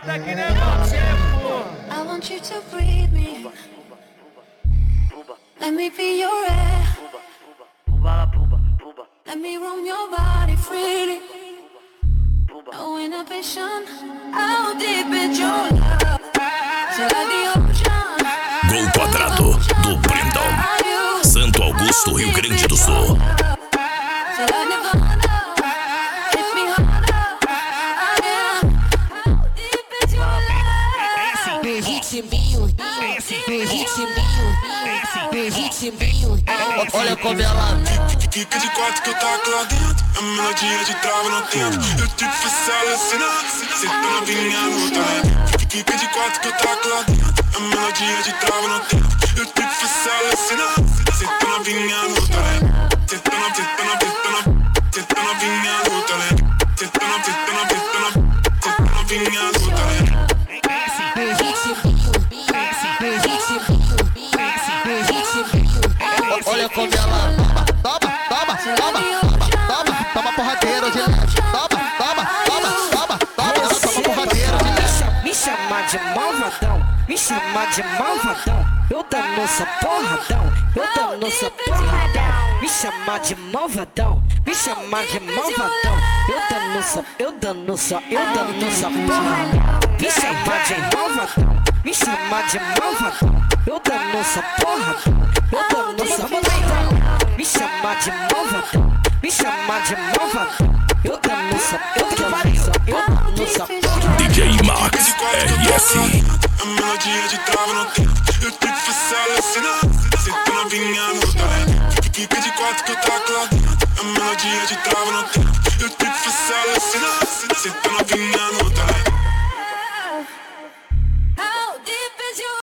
Eita, que negócio é, pô. I want you to breathe me. Let me be your air. Let me roam your body freely. No inhibition. How deep is your love? So like the ocean. Gol Quadrado do Brindão, Santo Augusto, Rio Grande do Sul. So like Nirvana. Hit me harder. How deep is your love? Ritminho, olha como ela fica de quatro que eu taco lá dentro. A melodia de trava no tempo. Eu te fiz alucinar. Cê tá novinha no talento. Fica de quatro que eu taco lá dentro. A melodia de trava no tempo. Eu te fiz alucinar. Cê tá novinha no talento. Cê tá novinha no talento. Cê tá novinha no talento. Cê tá novinha no talento. olha como ela toma porradeiro de leve. Toma porradeiro de leve. Me chama de malvadão, me chama de malvadão. Eu dando essa porradão, eu dando essa porradão. Me chama de malvadão, me chama de malvadão. Eu dando essa porradão. Me chama de malvadão, me chama de malvadão. Eu dando essa porradão, eu dando essa porradão. Me chama de malvadão, me chama de malvadão. Eu dando essa porradão. DJ Max RS. A melodia de trava no tempo. Eu te fiz alucinar. Cê tá novinha no talento. Fica de quatro que eu taco lá dentro. A melodia de trava no tempo. Eu te fiz alucinar. Cê tá